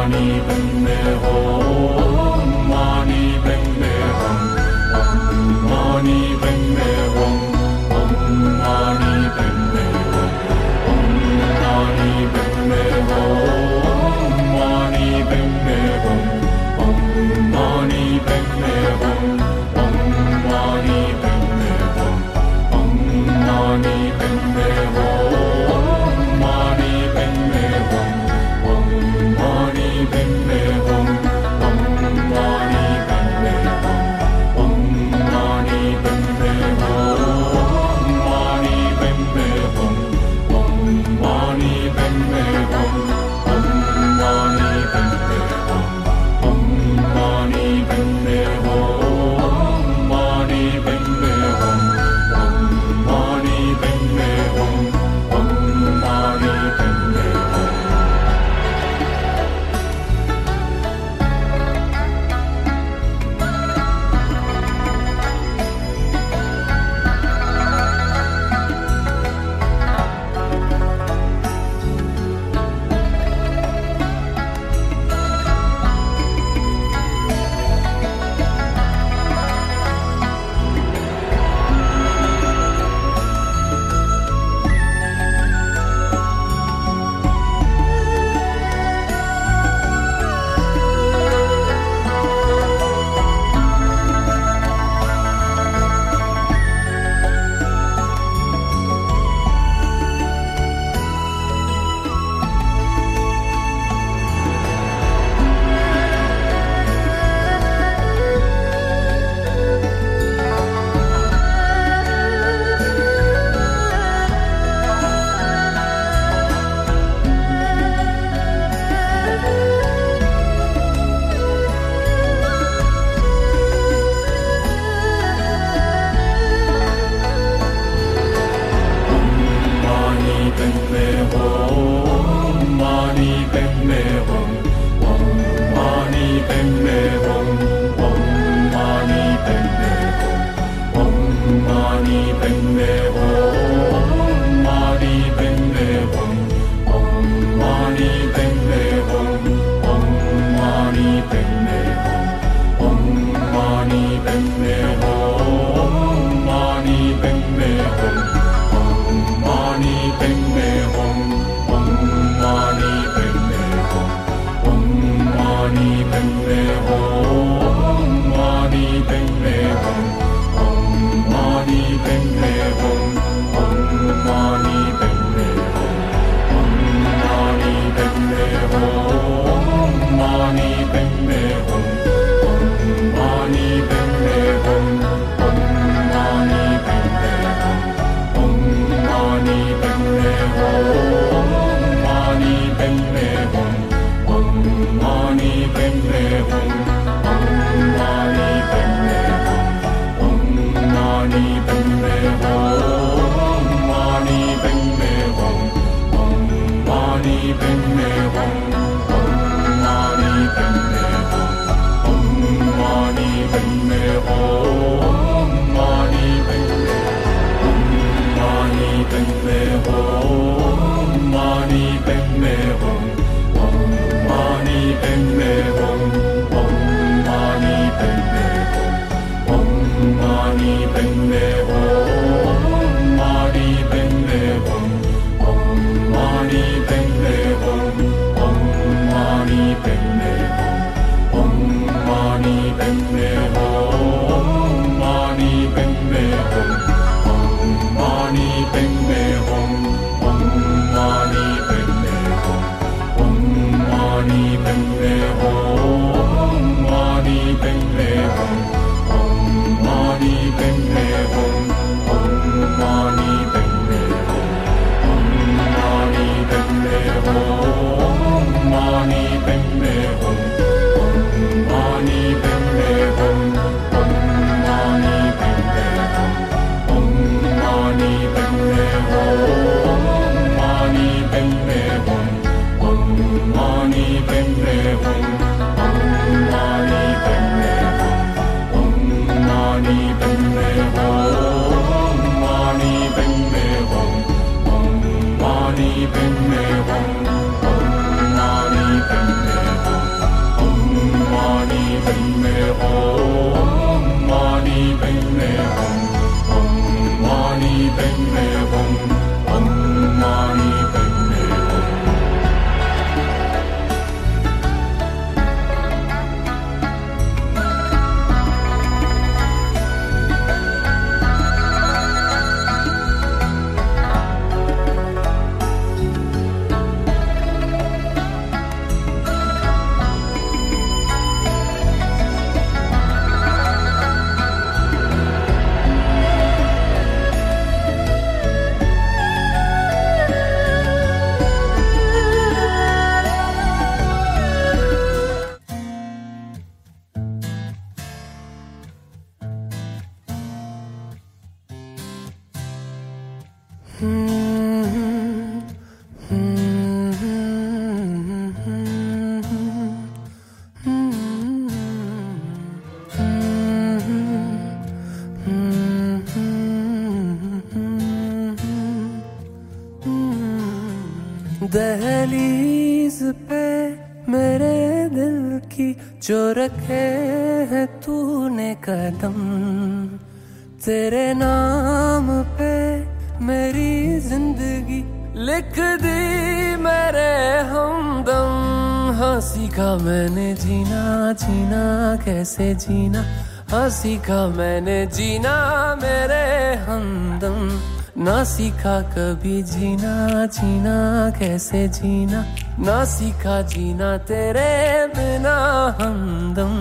Mani Padme Hum. दहलीज पे मेरे दिल की जो रखे है तूने कदम, तेरे नाम पे मेरी जिंदगी लिख दी मेरे हमदम। हाँ सीखा मैंने जीना, जीना कैसे जीना, हाँ सीखा मैंने जीना मेरे हमदम। ना सीखा कभी जीना, जीना कैसे जीना, ना सीखा जीना तेरे बिना हमदम।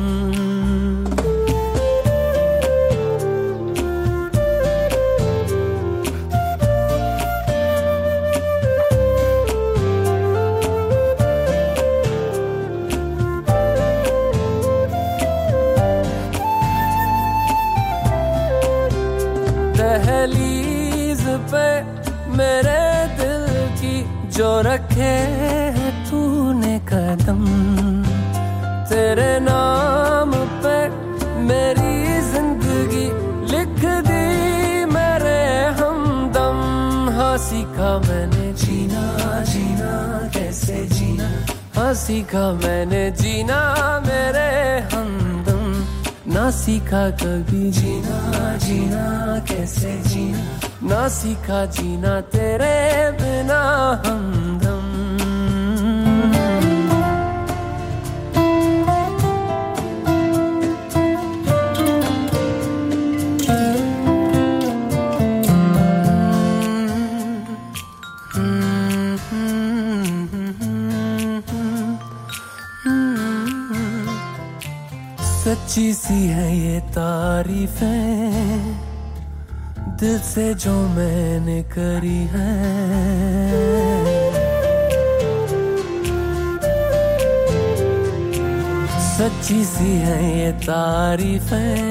दहलीज पे मेरे दिल की जो रखे है तूने कदम, तेरे नाम पे मेरी जिंदगी लिख दी मेरे हमदम। हाँ सीखा मैंने जीना, जीना कैसे जीना, हाँ सीखा मैंने जीना मेरे हमदम। ना सीखा कभी जीना, जीना कैसे जीना, ना सीखा जीना तेरे बिना हमदम। सच्ची सी है ये तारीफें दिल से जो मैंने करी है, सच्ची सी है ये तारीफें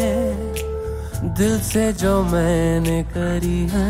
दिल से जो मैंने करी है।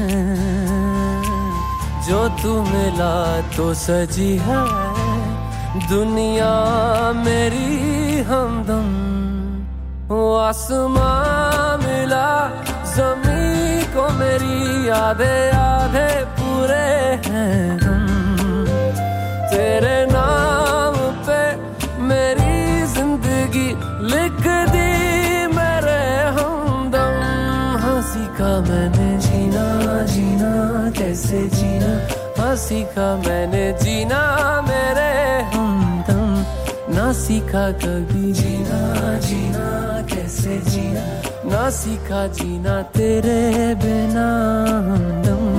जो तू मिला तो सजी है दुनिया मेरी हमदम। वो आसमां मिला ज़मीं को मेरी आधे आधे पूरे हैं हम। तेरे नाम पे मेरी जिंदगी लिख दी मेरे हमदम। हाँ सीखा मैंने जीना, जीना कैसे जीना, हाँ सीखा मैंने जीना मेरे हमदम। ना सीखा कभी जीना, जीना कैसे जीना, ना सीखा जीना तेरे बिना हमदम।